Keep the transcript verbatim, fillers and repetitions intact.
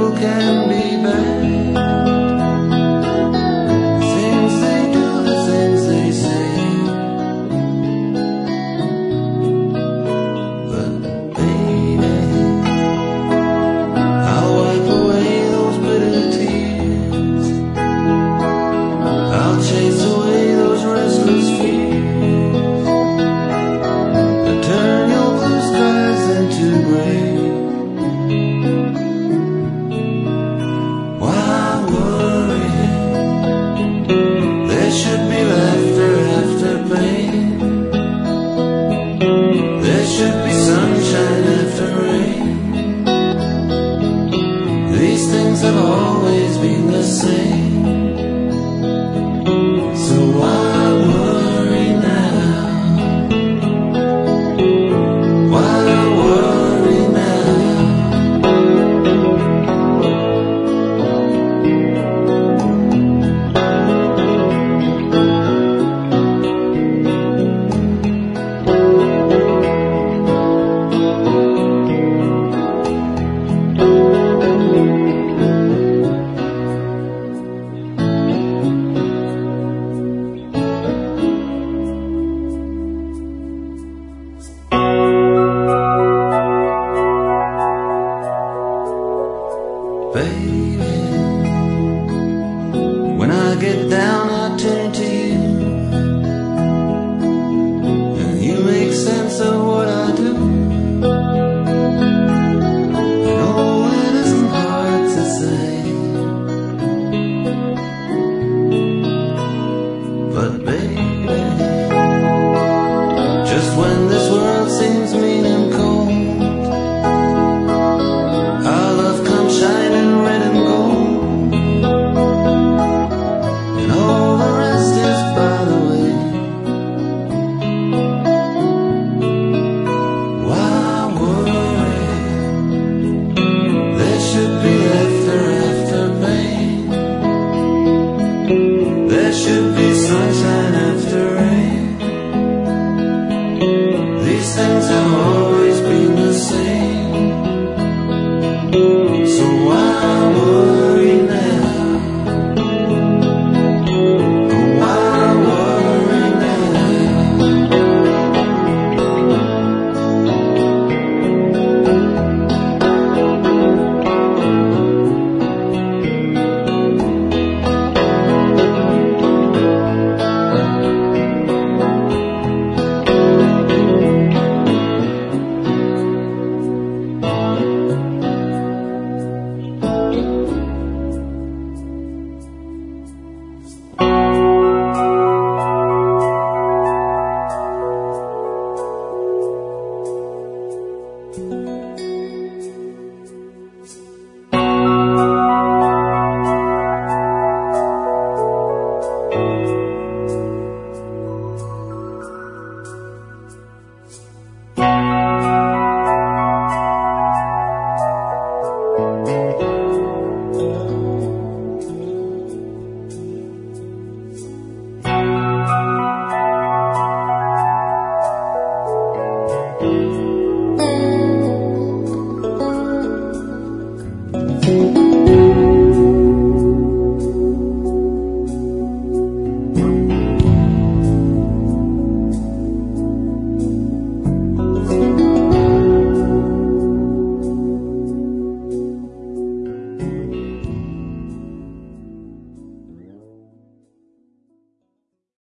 people can be bad. The things they do, the things they say. But baby, I'll wipe away those bitter tears. I'll chase away those restless fears that turn your blue skies into gray. Why worry? There should be laughter after pain. There should be sunshine after rain. These things have always been the same. So why worry now? Why worry now? Baby, when I get down, I turn